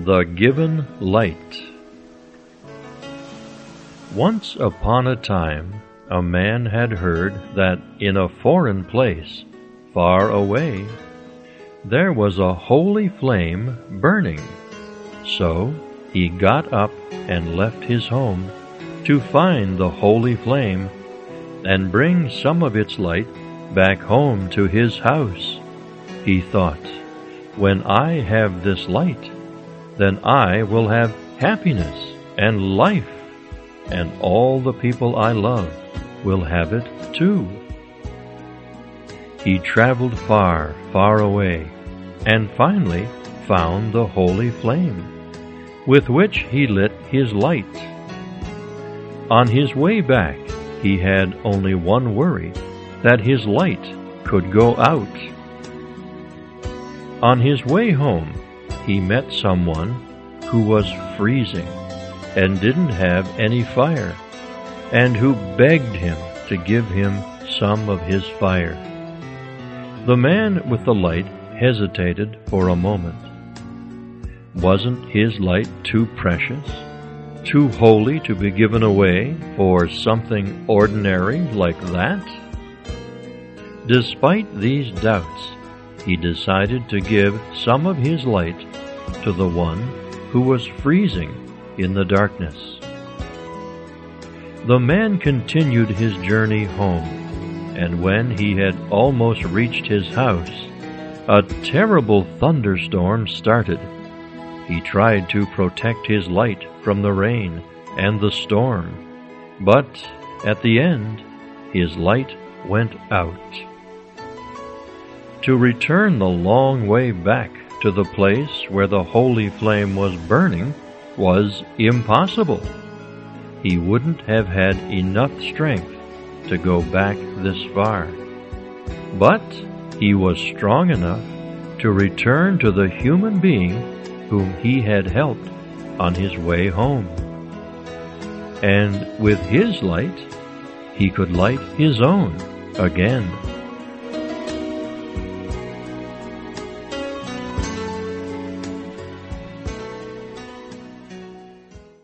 The Given Light. Once upon a time, a man had heard that in a foreign place, far away, there was a holy flame burning. So he got up and left his home to find the holy flame and bring some of its light back home to his house. He thought, when I have this light, then I will have happiness and life, and all the people I love will have it too. He traveled far, far away, and finally found the holy flame, with which he lit his light. On his way back, he had only one worry, that his light could go out. On his way home, he met someone who was freezing and didn't have any fire, and who begged him to give him some of his fire. The man with the light hesitated for a moment. Wasn't his light too precious, too holy to be given away for something ordinary like that? Despite these doubts, he decided to give some of his light to the one who was freezing in the darkness. The man continued his journey home, and when he had almost reached his house, a terrible thunderstorm started. He tried to protect his light from the rain and the storm, but at the end, his light went out. To return the long way back to the place where the holy flame was burning was impossible. He wouldn't have had enough strength to go back this far. But he was strong enough to return to the human being whom he had helped on his way home. And with his light, he could light his own again.